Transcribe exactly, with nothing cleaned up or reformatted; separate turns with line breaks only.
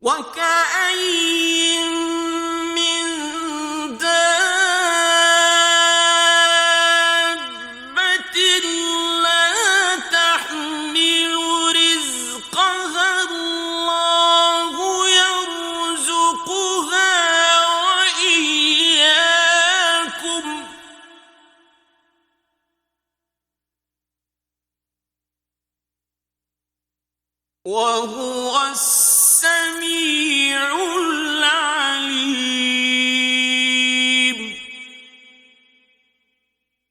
وكأين من دابة لا تحمل رزقها الله يرزقها وإياكم وهو السميع